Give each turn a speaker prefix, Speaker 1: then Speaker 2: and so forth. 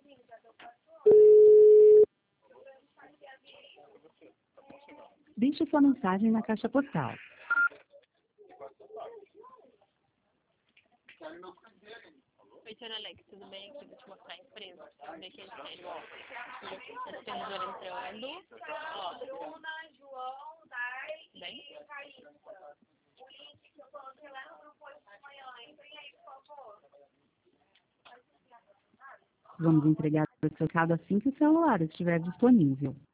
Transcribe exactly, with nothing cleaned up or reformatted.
Speaker 1: Deixe sua mensagem na caixa postal.
Speaker 2: Oi, senhor Alex, tudo bem? Aqui, vou te mostrar a empresa. Vamos ver que é sério, ó. Supervisor entrando. Ó.
Speaker 3: Bruna, João, Dai
Speaker 2: Bem?
Speaker 3: e Caíssa. O link que eu coloquei lá no grupo hoje de manhã. Entrem aí, por favor.
Speaker 1: Vamos entregar o seu recado assim que o celular estiver disponível.